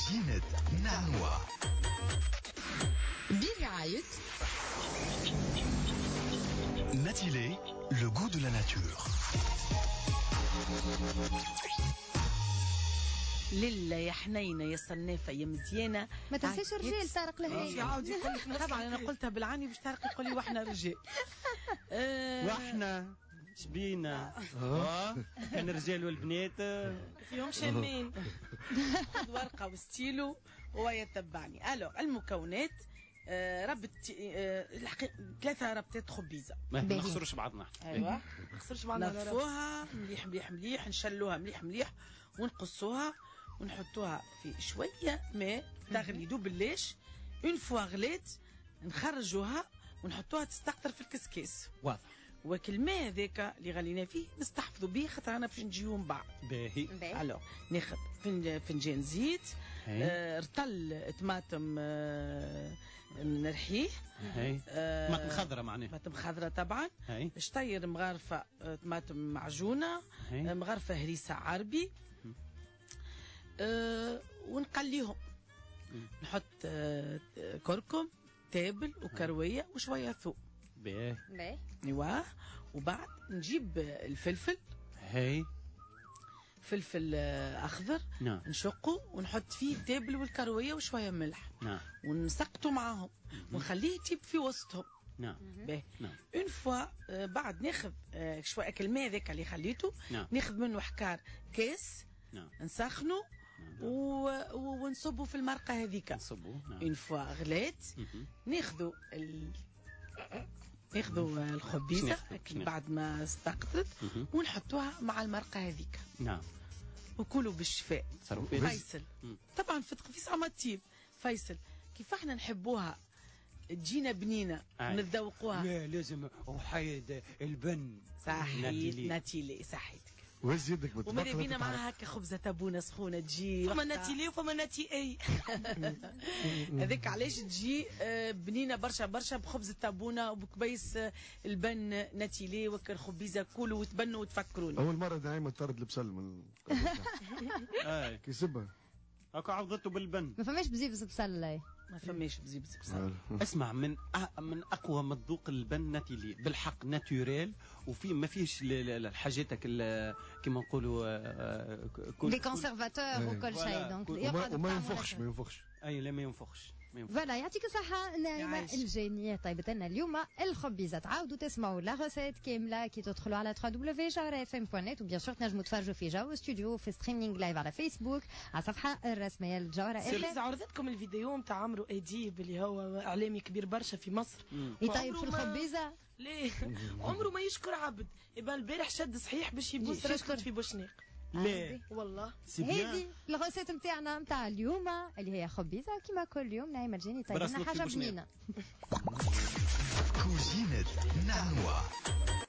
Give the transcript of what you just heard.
كوزينة نعنوى برعاية ناتيلي لو غو دو لا ناتور. لله يا حنينه يا صنافه يا مزيانه. ما تنساش الرجال طارق لهي يعاود يقول لك طبعا انا قلتها بالعاني باش طارق يقول لي واحنا رجال. واحنا شبينا كان الرجال والبنات فيهم شمال. خذ ورقه وستيلو ويتبعني. الوغ المكونات ربط ثلاثه ربطات خبيزه. ما نخسروش بعضنا. ايوه ما نخسروش بعضنا. نلفوها مليح مليح مليح، نشلوها مليح مليح ونقصوها ونحطوها في شويه ماء تغلي دوبلاش. اون فوا غليت نخرجوها ونحطوها تستقطر في الكسكاس. واضح. وكل الماء هذاك اللي غلينا فيه نستحفظوا به خاطر انا باش نجيو من بعد. باهي. الوغ ناخذ فنجان زيت، رطل طماطم نرحيه. طماطم خضراء معناها. طماطم خضراء طبعا. شطير مغرفه طماطم معجونه، مغرفه هريسه عربي. ونقليهم. نحط كركم تابل وكرويه وشويه ثوم. باهي. ايوه. وبعد نجيب الفلفل. فلفل اخضر. نعم. نشقه ونحط فيه التابل والكرويه وشويه ملح. نعم. ونسقطه معاهم ونخليه يطيب في وسطهم. نعم. باهي. نعم. اون فوا بعد ناخذ شويه الماء ذاك اللي خليته. نعم. ناخذ منه حكار كاس. نعم. نسخنه. نعم. ونصبه في المرقه هذيك. نصبه. نعم. اون فوا غلات ناخذوا الخبيزه بعد ما استقطرت ونحطوها مع المرقه هذيك. نعم. وكلوا بالشفاء. فيصل طبعا في صعمة طيب. فيصل كيف احنا نحبوها تجينا بنينه ونتذوقوها. لا لازم وحيد البن. صحيت ناتيلي صحيتك. وز يدك بتبقى وماذا بينا معها هكا خبزه تابونه سخونه تجي. فما ناتيلي وفما ناتي اي. هذاك علاش تجي بنينه برشا برشا بخبز التابونه وبكبيس البن ناتيلي وكر خبيزه كلوا وتبنوا وتفكروني. اول مره دايما طرد البصل من كي سبها هكا عوضته بالبن. ما فماش بزيبز بصل. ما فماش بزيبز بصل. اسمع من اقوى مذوق البن ناتيلي بالحق ناتوريل وفي ما فيش الحاجات كيما نقولوا دي كونسيرفاتور وكل شيء دونك وما ينفخش. اي لا ما ينفخش. فوالا يعطيك الصحة نايمة الجينية. طيب لنا اليوم الخبيزة تعاودوا تسمعوا لا غوسيت كاملة كي تدخلوا على www.jawrafm.net وبيان سور تنجموا تفرجوا في جو ستوديو في ستريمينغ لايف على فيسبوك على الصفحة الرسمية لجوهرة FM. عرضتكم الفيديو نتاع عمرو أديب اللي هو إعلامي كبير برشا في مصر. يطيب في الخبيزة. ليه؟ عمره ما يشكر عبد. يبقى البارح شد صحيح باش يبوس رشقة في بوشنيق. لا والله هذه الغوسيت نتاعنا نتاع اليوم اللي هي خبيزه كيما كل يوم نايمه الجاني طيب لنا حاجه بنينه. كوزينة نعنوى.